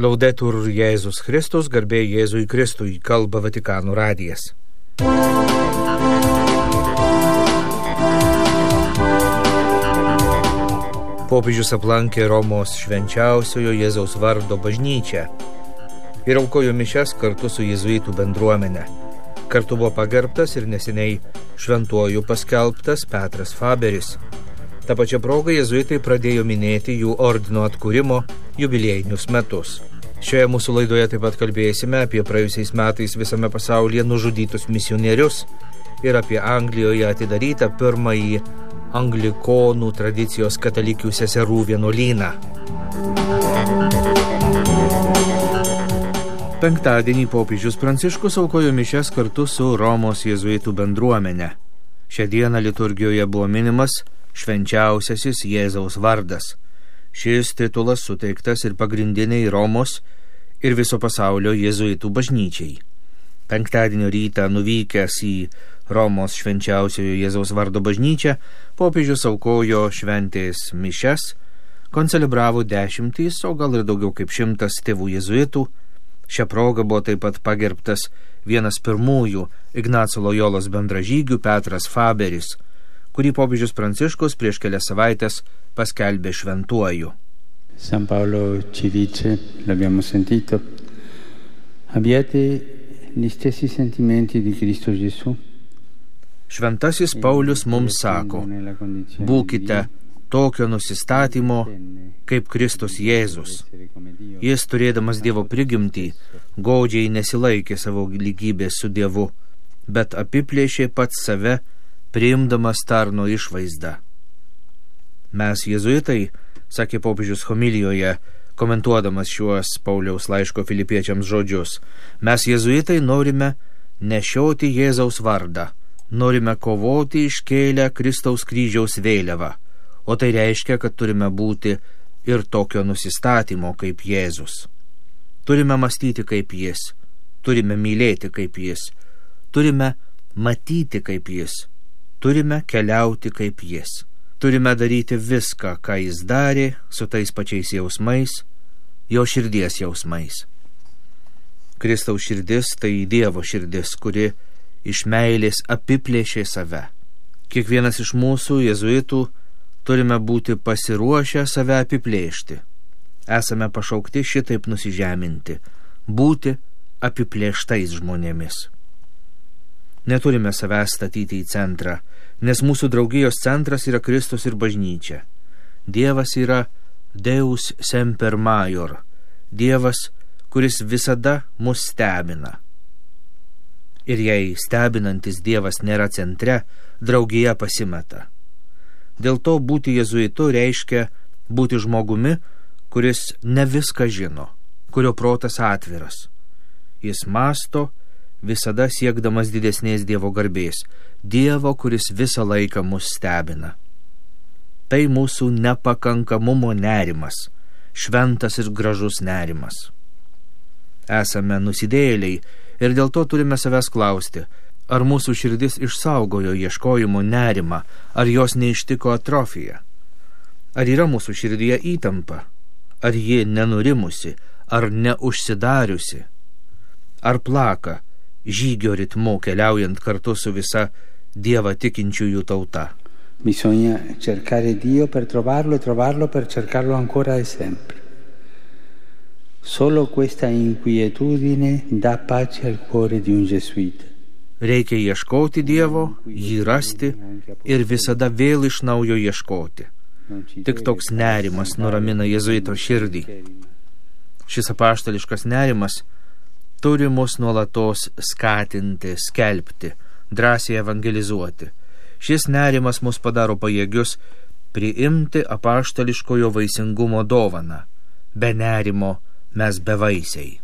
Laudetur Jėzus Kristus, garbė Jėzui Kristui, kalba Vatikano radijas. Popiežius aplankė Romos švenčiausiojo Jėzaus vardo bažnyčią ir aukojo mišias kartu su jėzuitų bendruomene. Kartu buvo pagerbtas ir neseniai šventuoju paskelbtas Petras Faberis. Ta pačia proga jėzuitai pradėjo minėti jų ordino atkūrimo jubiliejinius metus. Šioje mūsų laidoje taip pat kalbėsime apie praėjusiais metais visame pasaulyje nužudytus misionierius ir apie Anglijoje atidarytą pirmąjį anglikonų tradicijos katalikių seserų vienuolyną. Penktadienį popiežius Pranciškus aukojo mišias kartu su Romos jėzuitų bendruomene. Šią dieną liturgijoje buvo minimas švenčiausiasis Jėzaus vardas. Šis titulas suteiktas ir pagrindiniai Romos ir viso pasaulio jėzuitų bažnyčiai. Penktadienio rytą nuvykęs į Romos švenčiausiojo Jėzaus vardo bažnyčią, popiežius aukojo šventės mišias, koncelebravo 10, o gal ir daugiau kaip 100 tėvų jėzuitų. Šią progą buvo taip pat pagerbtas vienas pirmųjų Ignaco Lojolos bendražygių Petras Faberis, kurį popiežius Pranciškus prieš kelias savaitės paskelbė šventuoju. San Paolo ci dice, l'abbiamo sentito, abbiate gli stessi sentimenti di Cristo Gesù. Šventasis Paulius mums sako, būkite tokio nusistatymo kaip Kristus Jėzus. Jis, turėdamas Dievo prigimtį, godžiai nesilaikė savo lygybės su Dievu, bet apiplėšė pats save, priimdamas tarno išvaizdą. Mes jėzuitai, sakė popiežius homilijoje, komentuodamas šiuos Pauliaus laiško filipiečiams žodžius, mes jėzuitai norime nešioti Jėzaus vardą, norime kovoti iškėlę Kristaus kryžiaus vėliavą, o tai reiškia, kad turime būti ir tokio nusistatymo kaip Jėzus. Turime mąstyti kaip Jis, turime mylėti kaip Jis, turime matyti kaip Jis, turime keliauti kaip Jis. Turime daryti viską, ką Jis darė, su tais pačiais jausmais, jo širdies jausmais. Kristaus širdis tai Dievo širdis, kuri iš meilės apiplėšė save. Kiekvienas iš mūsų, jėzuitų, turime būti pasiruošę save apiplėšti. Esame pašaukti šitaip nusižeminti, būti apiplėštais žmonėmis. Neturime savęs statyti į centrą, nes mūsų draugijos centras yra Kristus ir bažnyčia. Dievas yra Deus semper major, Dievas, kuris visada mus stebina. Ir jei stebinantis Dievas nėra centre, draugija pasimeta. Dėl to būti jėzuitu reiškia būti žmogumi, kuris ne viską žino, kurio protas atviras. Jis mąsto, visada siekdamas didesnės Dievo garbės, Dievo, kuris visą laiką mus stebina. Tai mūsų nepakankamumo nerimas, šventas ir gražus nerimas. Esame nusidėjėliai ir dėl to turime savęs klausti, ar mūsų širdis išsaugojo ieškojimo nerimą, ar jos neištiko atrofija. Ar yra mūsų širdyje įtampa, ar ji nenurimusi, ar neužsidariusi, ar plaka žygio ritmu keliaujant kartu su visa Dievą tikinčiųjų tauta. Bisogna cercare Dio per trovarlo e trovarlo per cercarlo ancora e sempre. Solo questa inquietudine dà pace al cuore di un gesuita. Reikia ieškoti Dievo, jį rasti ir visada vėl iš naujo ieškoti. Tik toks nerimas nuramina jėzuito širdį. Šis apaštališkas nerimas turi mus nuolatos skatinti, skelbti, drąsiai evangelizuoti. Šis nerimas mus padaro pajėgius priimti apaštališkojo vaisingumo dovaną. Be nerimo mes bevaisiai.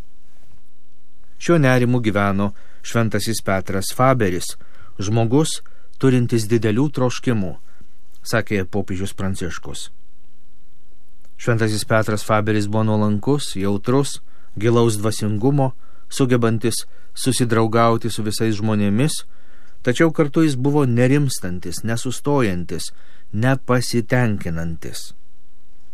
Šiuo nerimu gyveno šventasis Petras Faberis, žmogus turintis didelių troškimų, sakė popiežius Pranciškus. Šventasis Petras Faberis buvo nuolankus, jautrus, gilaus dvasingumo, sugebantis susidraugauti su visais žmonėmis, tačiau kartu jis buvo nerimstantis, nesustojantis, nepasitenkinantis.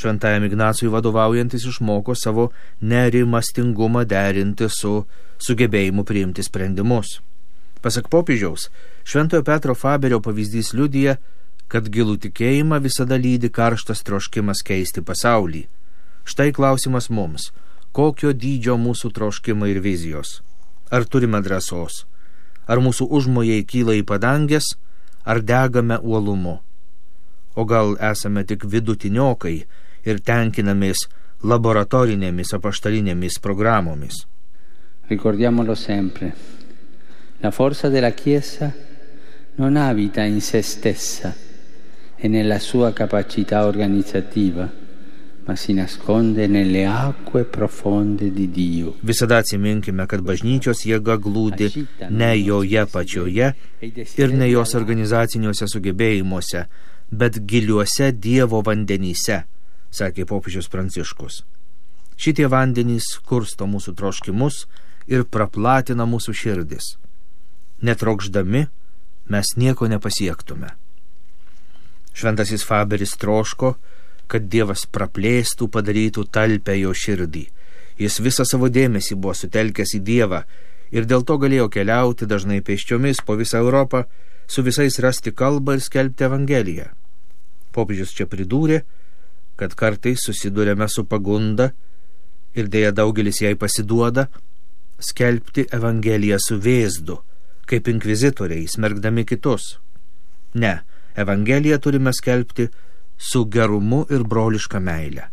Šventajam Ignacui vadovaujantis išmoko savo nerimastingumą derinti su sugebėjimu priimti sprendimus. Pasak popiežiaus, Šventojo Petro Faberio pavyzdys liudija, kad gilų tikėjimą visada lydi karštas troškimas keisti pasaulį. Štai klausimas mums, kokio dydžio mūsų troškimai ir vizijos? Ar turime drąsos? Ar mūsų užmojai kyla į padangės, ar degame uolumu? O gal esame tik vidutiniokai ir tenkinamės laboratorinėmis apaštalinėmis programomis? Ricordiamolo sempre. La forza della Chiesa non abita in se stessa e nella sua capacità organizzativa, ma si nasconde nelle acque profonde di Dio. Visada atsiminkime, kad bažnyčios jėga glūdi ne joje pačioje ir ne jos organizaciniuose sugebėjimuose, bet giliuose Dievo vandenyse, sakė popiežius Pranciškus. Šitie vandenys kursto mūsų troškimus ir praplatina mūsų širdis. Netrokšdami, mes nieko nepasiektume. Šventasis Faberis troško, kad Dievas praplėstų, padarytų talpę jo širdį. Jis visą savo dėmesį buvo sutelkęs į Dievą ir dėl to galėjo keliauti dažnai pėsčiomis po visą Europą, su visais rasti kalbą ir skelbti Evangeliją. Popiežius čia pridūrė, kad kartais susidurėme su pagunda ir dėja daugelis jai pasiduoda skelbti Evangeliją su vėzdu, kaip inkvizitoriai, smergdami kitus. Ne, Evangeliją turime skelbti su gerumu ir broliška meile.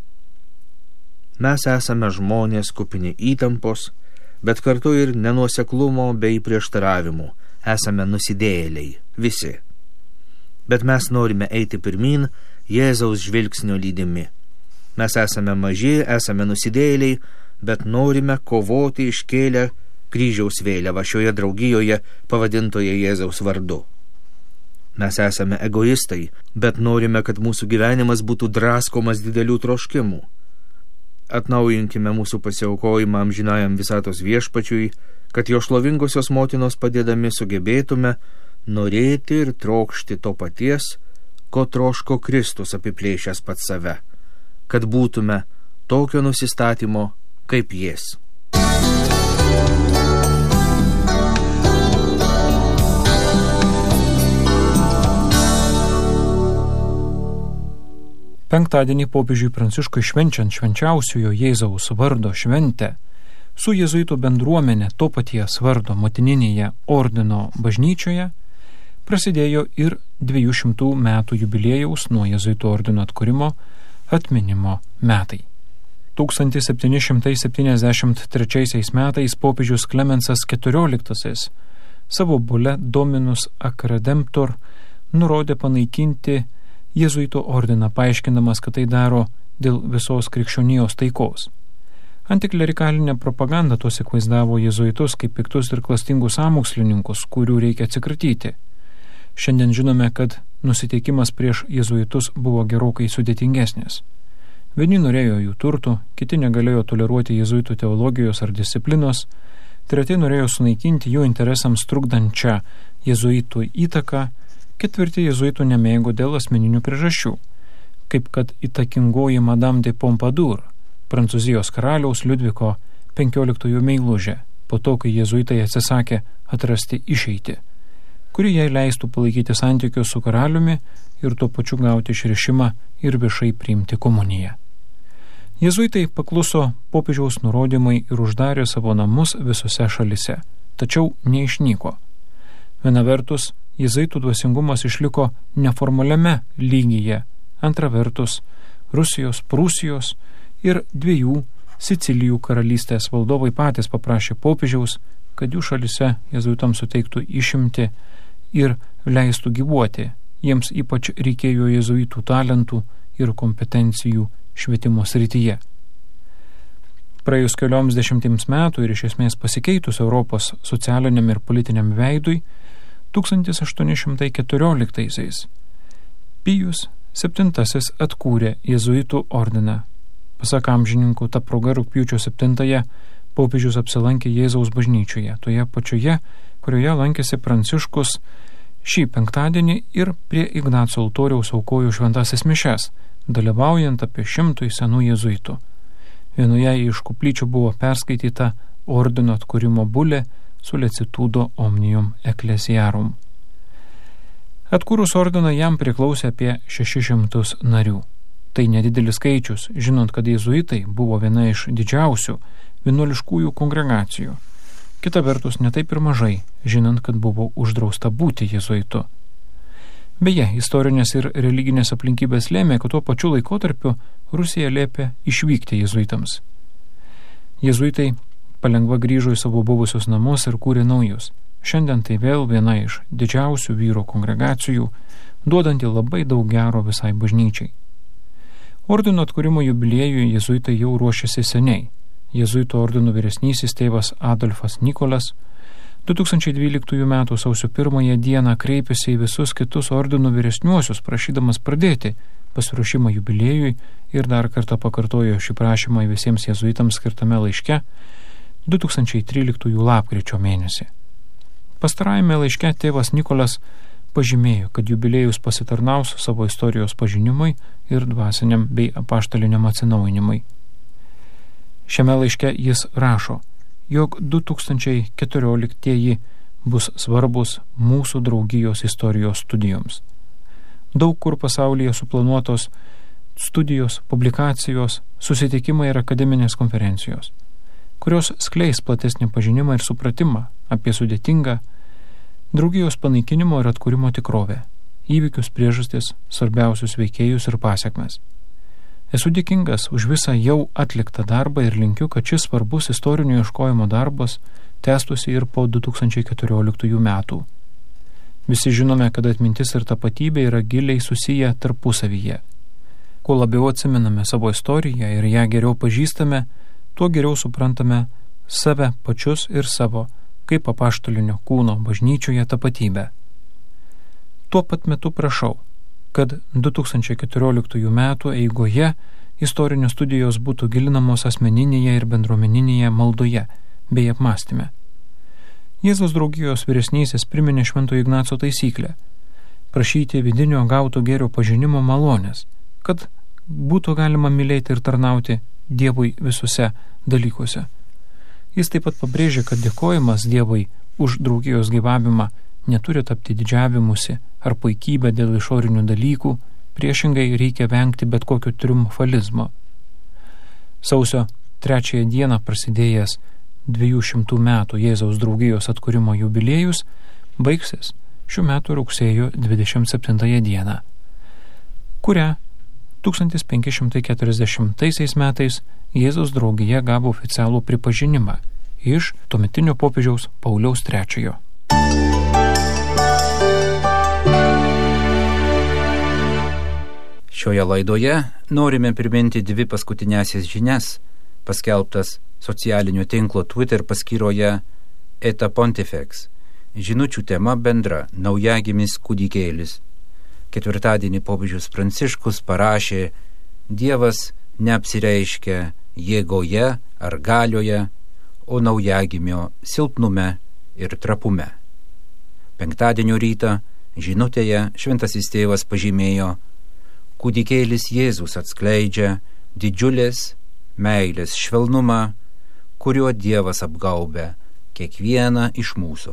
Mes esame žmonės kupini įtampos, bet kartu ir nenuoseklumo bei prieštaravimų. Esame nusidėjėliai, visi. Bet mes norime eiti pirmin Jėzaus žvilgsnio lydimi. Mes esame maži, esame nusidėjėliai, bet norime kovoti iškėlę kryžiaus vėliavą šioje draugijoje pavadintoje Jėzaus vardu. Mes esame egoistai, bet norime, kad mūsų gyvenimas būtų draskomas didelių troškimų. Atnaujinkime mūsų pasiaukojimą amžinajam visatos viešpačiui, kad jo šlovingosios motinos padėdami sugebėtume norėti ir trokšti to paties, ko troško Kristus apiplėšęs pats save, kad būtume tokio nusistatymo kaip jis. Penktadienį popiežiui Pranciškui švenčiant švenčiausiojo Jėzaus vardo šventę, su jėzuitų bendruomenė to paties vardo motininėje ordino bažnyčioje prasidėjo ir 200 metų jubiliejaus nuo jėzuitų ordino atkūrimo atminimo metai. 1773 metais popiežius Klemensas XIV savo bule Dominus ac Redemptor nurodė panaikinti jėzuitų ordiną, paaiškindamas, kad tai daro dėl visos krikščionijos taikos. Antiklerikalinė propaganda tuos įvaizdavo jėzuitus kaip piktus ir klastingus sąmokslininkus, kurių reikia atsikratyti. Šiandien žinome, kad nusiteikimas prieš jėzuitus buvo gerokai sudėtingesnis. Vieni norėjo jų turtų, kiti negalėjo toleruoti jėzuitų teologijos ar disciplinos, treti norėjo sunaikinti jų interesams trukdančią jėzuitų įtaką, ketvirti jėzuitų nemėgo dėl asmeninių priežasčių, kaip kad įtakingoji Madame de Pompadour, Prancūzijos karaliaus Liudviko XV meilužė, po to, kai jėzuitai atsisakė atrasti išeitį, kuri jai leistų palaikyti santykius su karaliumi ir tuo pačiu gauti išrišimą ir viešai priimti komuniją. Jėzuitai pakluso popiežiaus nurodymai ir uždarė savo namus visose šalise, tačiau neišnyko. Viena vertus, jėzuitų dvasingumas išliko neformaliame lygyje, antra vertus, Rusijos, Prūsijos ir 2 Sicilijų karalystės valdovai patys paprašė popiežiaus, kad jų šalise jėzuitams suteiktų išimtį ir leistų gyvuoti. Jiems ypač reikėjo jėzuitų talentų ir kompetencijų švietimo srityje. Praėjus kelioms dešimtims metų ir iš esmės pasikeitus Europos socialiniam ir politiniam veidui, 1814 Pijus VII atkūrė jėzuitų ordiną. Pasak amžininkų, ta proga rugpjūčio 7 popiežius apsilankė Jėzaus bažnyčioje, toje pačioje, kurioje lankėsi Pranciškus šį penktadienį ir prie Ignaco altoriaus aukojo šventąsias mišias, dalyvaujant apie 100 senų jėzuitų. Vienoje iš koplyčių buvo perskaityta ordino atkūrimo bulė Solicitudo Omnium Ecclesiarum. Atkūrus ordiną jam priklausė apie 600 narių. Tai nedidelis skaičius, žinant, kad jėzuitai buvo viena iš didžiausių vienuoliškųjų kongregacijų. Kita vertus, netaip ir mažai, žinant, kad buvo uždrausta būti jėzuitu. Beje, istorinės ir religinės aplinkybės lėmė, kad tuo pačiu laikotarpiu Rusija liepė išvykti jėzuitams. Jėzuitai palengva grįžo į savo buvusius namus ir kūrė naujus. Šiandien tai vėl viena iš didžiausių vyro kongregacijų, duodanti labai daug gero visai bažnyčiai. Ordino atkūrimo jubiliejui jėzuitai jau ruošiasi seniai. Jėzuito ordino vyresnysis tėvas Adolfas Nikolas 2012 m. sausio 1 dieną kreipėsi į visus kitus ordino vyresniuosius, prašydamas pradėti pasiruošimą jubiliejui ir dar kartą pakartojo šį prašymą visiems jėzuitams skirtame laiške 2013 lapkričio mėnesį. Pastarajame laiške tėvas Nikolas pažymėjo, kad jubiliejus pasitarnaus savo istorijos pažinimui ir dvasiniam bei apaštaliniam atsinaujinimui. Šiame laiške jis rašo, jog 2014 bus svarbus mūsų draugijos istorijos studijoms. Daug kur pasaulyje suplanuotos studijos, publikacijos, susitikimai ir akademinės konferencijos, kurios skleis platesnį pažinimą ir supratimą apie sudėtingą draugijos panaikinimo ir atkūrimo tikrovę, įvykius, priežastis, svarbiausius veikėjus ir pasiekmes. Esu dėkingas už visą jau atliktą darbą ir linkiu, kad šis svarbus istorinio ieškojimo darbas tęstųsi ir po 2014 metų. Visi žinome, kad atmintis ir tapatybė yra giliai susiję tarpusavyje. Kuo labiau atsimename savo istoriją ir ją geriau pažįstame, tuo geriau suprantame save pačius ir savo, kaip apaštalinio kūno bažnyčioje tapatybę. Tuo pat metu prašau, kad 2014 metų eigoje istorinės studijos būtų gilinamos asmeninėje ir bendruomeninėje maldoje bei apmąstyme. Jėzaus draugijos vyresnysis priminė Švento Ignaco taisyklę – prašyti vidinio gauto gėrio pažinimo malonės, kad būtų galima mylėti ir tarnauti Dievui visuose dalykuose. Jis taip pat pabrėžė, kad dėkojimas Dievui už draugijos gyvavimą neturi tapti didžiavimusi ar puikybę dėl išorinių dalykų, priešingai reikia vengti bet kokio triumfalizmo. Sausio 3 dieną prasidėjęs 200 metų Jėzaus draugijos atkūrimo jubiliejus baigsis šių metų rugsėjo 27 dieną, kurią 1540 metais Jėzaus draugija gavo oficialų pripažinimą iš tuometinio popiežiaus Pauliaus III. Šioje laidoje norime priminti 2 paskutinėsias žinias, paskelbtas socialinio tinklo Twitter paskyroje Eta Pontifex. Žinučių tema bendra – naujagimis kūdikėlis. Ketvirtadienį popiežius Pranciškus parašė: Dievas neapsireiškia jėgoje ar galioje, o naujagimio silpnume ir trapume. Penktadienio rytą žinutėje šventasis tėvas pažymėjo: kūdikėlis Jėzus atskleidžia didžiulės meilės švelnumą, kuriuo Dievas apgaubia kiekvieną iš mūsų.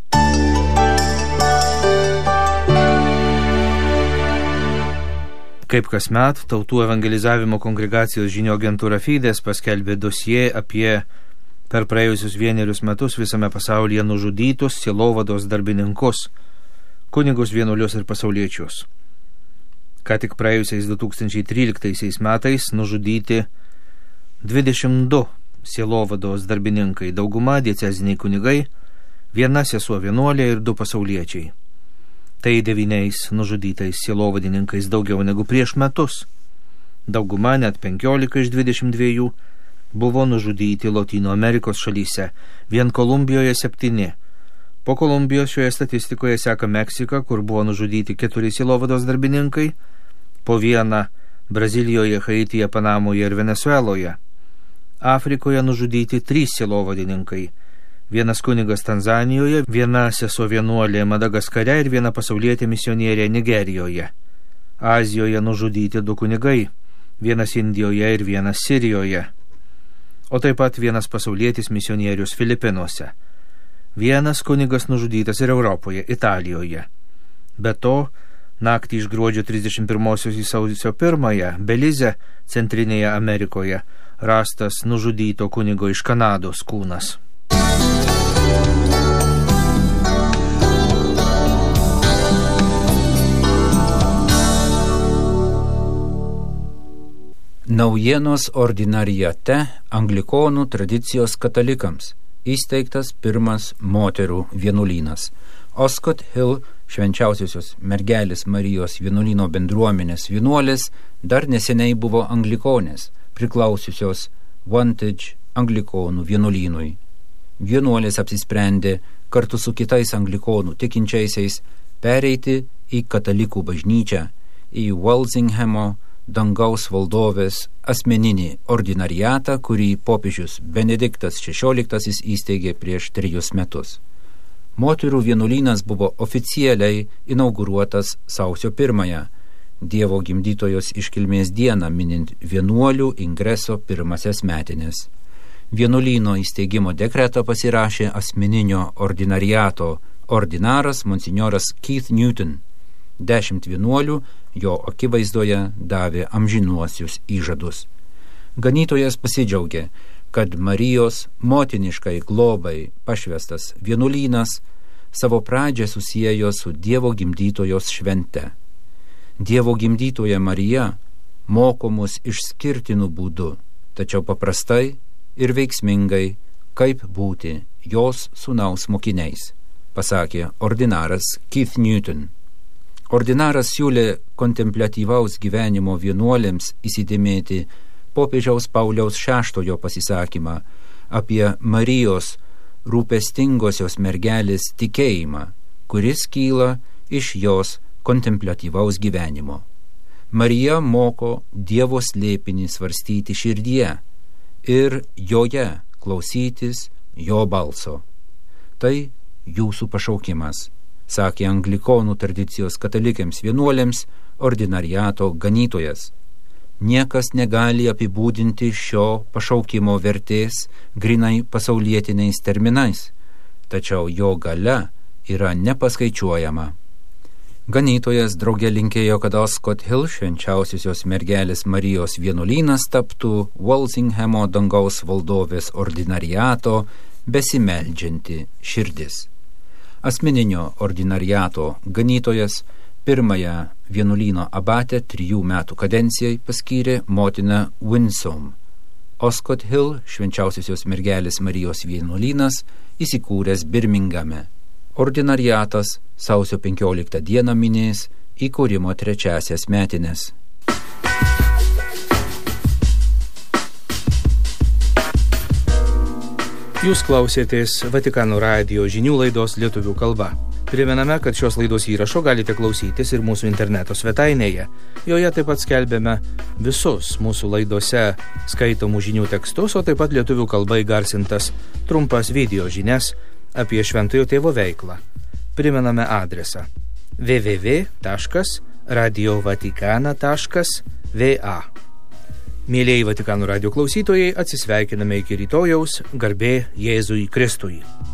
Kaip kasmet, Tautų evangelizavimo kongregacijos žinių agentūra Fides paskelbė dosie apie per praėjusius 1 metus visame pasaulyje nužudytus sielovados darbininkus, kunigus, vienuolius ir pasauliečius. Ką tik praėjusiais 2013 metais nužudyti 22 sielovados darbininkai, dauguma dieceziniai kunigai, 1 sesuo vienuolė ir 2 pasauliečiai. Tai 9 nužudytais sielovadininkais daugiau negu prieš metus. Dauguma, net 15 iš 22, buvo nužudyti Lotynų Amerikos šalyse, vien Kolumbijoje 7. Po Kolumbijos šioje statistikoje seka Meksika, kur buvo nužudyti 4 sielovados darbininkai, po 1 Brazilijoje, Haityje, Panamoje ir Venezueloje. Afrikoje nužudyti 3 sielovadininkai, 1 kunigas Tanzanijoje, 1 sesuo vienuolė Madagaskare ir 1 pasaulietė misionierė Nigerijoje. Azijoje nužudyti 2 kunigai, vienas Indijoje ir vienas Sirijoje, o taip pat vienas pasaulietis misionierius Filipinuose. Vienas kunigas nužudytas ir Europoje, Italijoje. Be to, naktį iš gruodžio 31 į sausio 1 Belize, Centrinėje Amerikoje, rastas nužudyto kunigo iš Kanados kūnas. Naujienos ordinariate anglikonų tradicijos katalikams įsteigtas pirmas moterų vienuolynas. Oscott Hill švenčiausiosios mergelės Marijos vienuolyno bendruomenės vienuolės dar neseniai buvo anglikonės, priklausiusios Wantage anglikonų vienuolynui. Vienuolės apsisprendė kartu su kitais anglikonų tikinčiaisiais pereiti į katalikų bažnyčią, į Walsinghamo dangaus valdovės asmeninį ordinariatą, kurį popiežius Benediktas XVI įsteigė prieš 3 metus. Moterų vienuolynas buvo oficialiai inauguruotas sausio 1, Dievo gimdytojos iškilmės dieną, minint vienuolių ingreso 1 metinės. Vienuolyno įsteigimo dekretą pasirašė asmeninio ordinariato ordinaras monsinjoras Keith Newton. 10 vienuolių jo akivaizdoje davė amžinuosius įžadus. Ganytojas pasidžiaugė, kad Marijos motiniškai globai pašvestas vienuolynas savo pradžią susiejo su Dievo gimdytojos švente. Dievo gimdytoja Marija moko mus išskirtinų būdų, tačiau paprastai ir veiksmingai, kaip būti jos sūnaus mokiniais, pasakė ordinaras Keith Newton. Ordinaras siūlė kontempliatyvaus gyvenimo vienuolėms įsidėmėti popiežiaus Pauliaus VI pasisakymą apie Marijos rūpestingosios mergelės tikėjimą, kuris kyla iš jos kontempliatyvaus gyvenimo. Marija moko Dievo slėpinį svarstyti širdyje ir joje klausytis jo balso. Tai jūsų pašaukimas, sakė anglikonų tradicijos katalikėms vienuolėms ordinariato ganytojas. Niekas negali apibūdinti šio pašaukimo vertės grinai pasaulietiniais terminais, tačiau jo galia yra nepaskaičiuojama. Ganytojas drauge linkėjo, kad Oscott Hill švenčiausiosios mergelės Marijos vienuolynas taptų Walsinghamo dangaus valdovės ordinariato besimeldžianti širdis. Asmeninio ordinariato ganytojas pirmąją vienuolyno abatę 3 metų kadencijai paskyrė motiną Winsome. Oscott Hill švenčiausiosios mergelės Marijos vienuolynas įsikūręs Birmingame. Ordinariatas sausio 15 dieną minės įkūrimo 3 metinės. Jūs klausėtės Vatikano radijo žinių laidos lietuvių kalba. Primename, kad šios laidos įrašo galite klausytis ir mūsų interneto svetainėje. Joje taip pat skelbėme visus mūsų laidose skaitomų žinių tekstus, o taip pat lietuvių kalba įgarsintas trumpas video žinias apie Šventojo Tėvo veiklą. Primename adresą www.radiovatikana.va. Mėlieji Vatikano radijo klausytojai, atsisveikiname iki rytojaus, garbė Jėzui Kristui.